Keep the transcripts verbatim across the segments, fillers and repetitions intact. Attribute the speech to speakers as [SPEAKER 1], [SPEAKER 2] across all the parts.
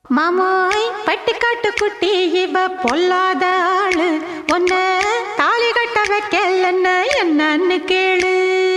[SPEAKER 1] மாமோய் பட்டிக்காட்டு குட்டி இவ பொல்லாத ஆளு, ஒன்ன தாலி கட்ட வைக்கலன்னு என்னன்னு கேளு.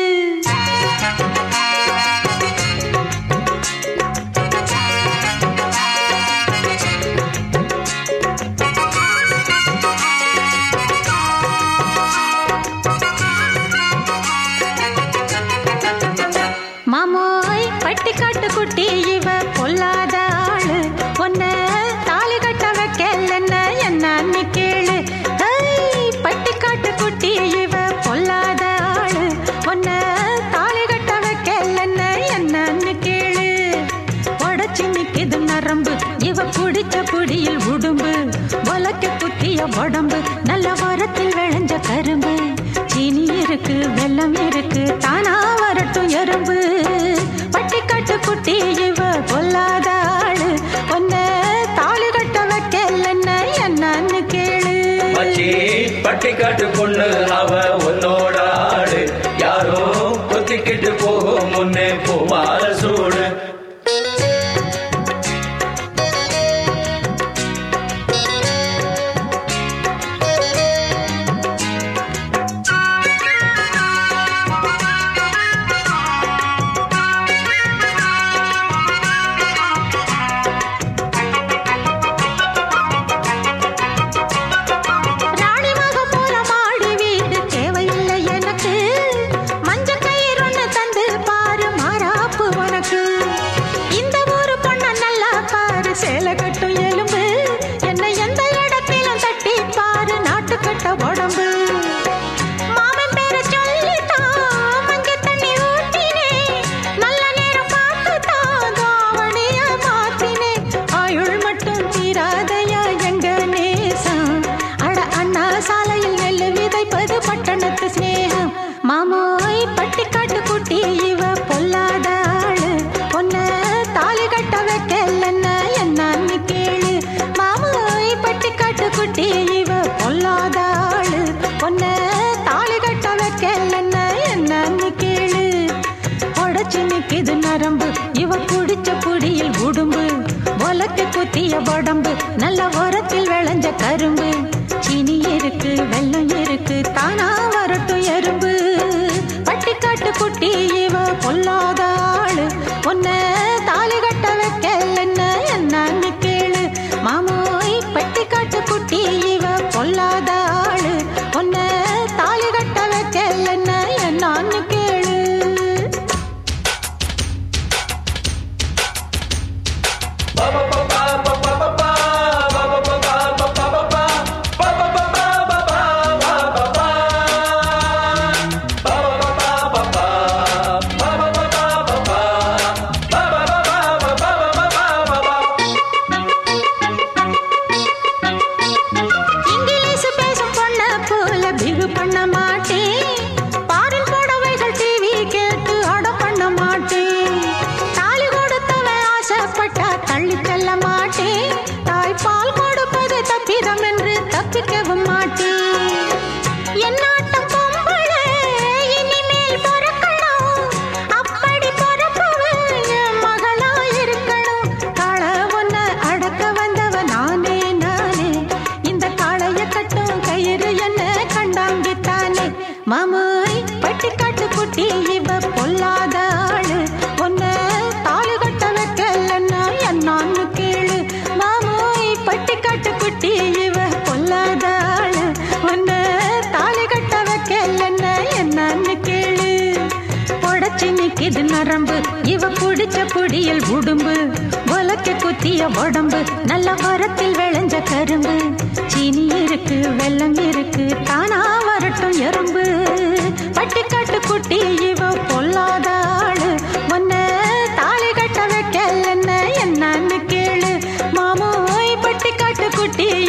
[SPEAKER 1] மாமோய் பட்டிக்காட்டு குட்டி இவ பொல்லாத ஆளு, ஒன்ன தாலி கட்ட வைக்கலன்னு என்னன்னு கேளு. பட்டிக்காட்டு குட்டி இவ பொல்லாத ஆளு, ஒன்ன தாலி கட்ட வைக்கலன்னு என்னன்னு கேளு. உடச்சு நிக்குது நரம்பு இவ குடிச்ச புடியில் உடும்பு, உலக்க குத்திய உடம்பு நல்ல வாரத்தில் விளைஞ்ச கரும்பு. சீனி இருக்கு வெல்லம் இருக்கு தானா வரட்டும் எறும்பு. பட்டிக்காட்டு குட்டி இவ பொல்லாத ஆளு, ஒன்ன தாலி கட்ட வைக்கலன்னு என்னன்னு கேளு.
[SPEAKER 2] பட்டிக்காட்டு பொண்ணு அவ உன்னோட ஆடு, யாரோ கொத்திக்கிட்டு போகும் முன்னே பூமால சூடு.
[SPEAKER 1] மாமோய் பட்டிக்காட்டு குட்டி இவ பொல்லாத ஆளு, ஒன்ன தாலி கட்ட வைக்கலன்னு என்னன்னு கேளு. மாமோய் பட்டிக்காட்டு குட்டி இவ பொல்லாத ஆளு, ஒன்ன தாலி கட்ட வைக்கலன்னு என்னன்னு கேளு. உடச்சு நிக்குது நரம்பு இவ குடிச்ச புடியில் உடும்பு, உலக்க குத்திய உடம்பு நல்ல ஓரத்தில் விளைஞ்ச கரும்பு. சீனி இருக்கு வெல்லம் இருக்கு தானா வரட்டும் எறும்பு. பட்டிக்காட்டு குட்டி இவ பொல்லாத ஆளு, ஒன்ன தாலி கட்ட வைக்கலன்னு என்னன்னு கேளு. மாமோய் பட்டிக்காட்டு குட்டி இவ பொல்லாத ஆளு, ஒன்ன தாலி கட்ட வைக்கலன்னு என்னன்னு கேளு. மாமோய் பட்டிக்காட்டு குட்டி இவ பொல்லாத ஆளு, ஒன்ன தாலி கட்ட வைக்கலன்னா என்னன்னு கேளு. மாமோய் பட்டிக்காட்டு குட்டி இவ பொல்லாத ஆளு, ஒன்ன தாலி கட்ட வைக்கலன்னா என்னன்னு கேளு. உடச்சு நிக்குது நரம்பு இவ குடிச்ச புடியில் உடும்பு, உலக்க குத்திய உடம்பு நல்ல வாரத்தில் விளைஞ்ச கரும்பு. சீனி இருக்கு வெல்லம் இருக்கு தானா வரட்டும் எறும்பு. பட்டிக்காட்டு குட்டி இவ பொல்லாத ஆளு, ஒன்ன தாலி கட்ட வைக்கலன்னு என்னன்னு கேளு. மாமோய் பட்டிக்காட்டு குட்டி